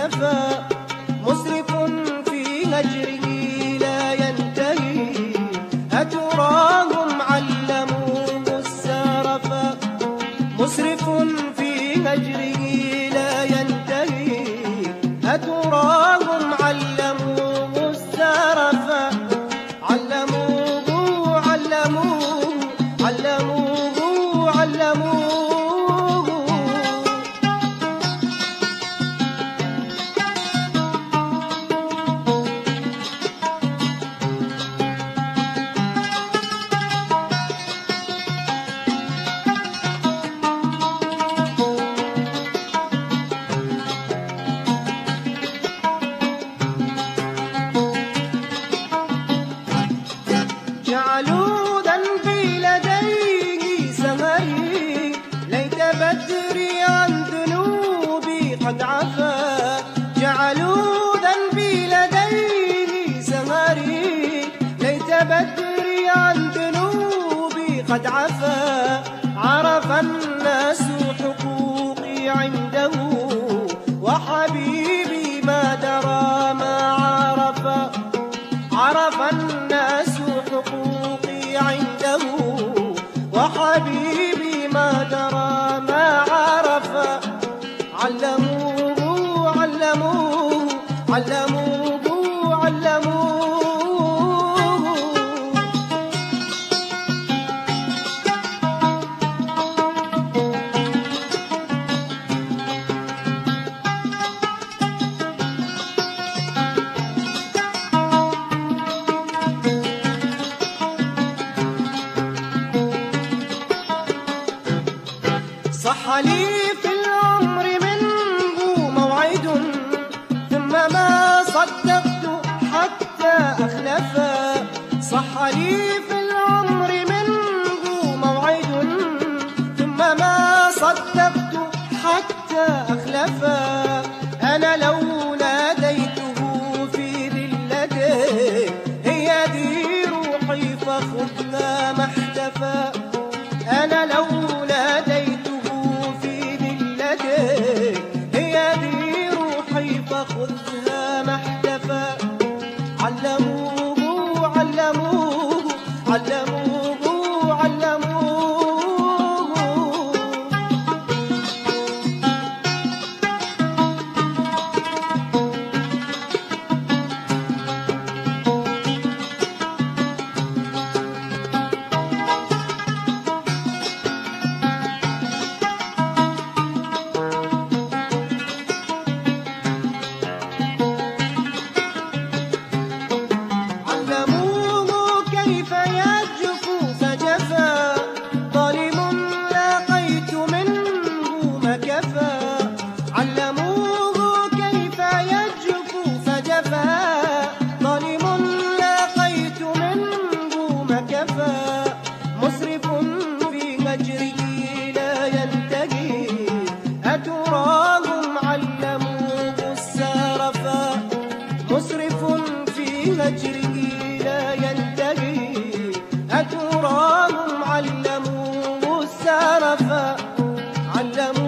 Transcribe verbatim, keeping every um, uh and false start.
اختفى، مسرف في هجره لا ينتهي، أتراهم علموه السرفا. مسرف في هجره لا ينتهي، أتراهم علموه السرفا. علموه علموه علموه علموه. جعلوا ذنبي لديه سهري، ليت بدري عن ذنوبي قد عفا. جعلوا ذنبي لديه سهري، ليت بدري عن ذنوبي قد عفا. عرف الناس حقوقي عنده، وحبيبي ما درى ما عرف. عرف الناس حقوقي عنده، وحبيبي ما درى ما عرف. علموه علموه علموه علموه. صح لي في العمر منه موعد، ثم ما صدقت حتى أخلفا. صح لي في العمر منه موعد، ثم ما صدقت حتى أخلفا. أنا لو ناديته في ذلته، هي ذي روحي فخذنا ما احتفى. أنا لو ناديته هي ذي روحي فخذها ما احتفى. علموه علموه علموه علموه. علموه كيف يجفو فجفا، ظالم لاقيت منه ما كفى. مسرف في هجره لا ينتهي، أتراهم علموه السرفا. مسرف في هجره لا ينتهي، أتراهم علموه السرفا. علموه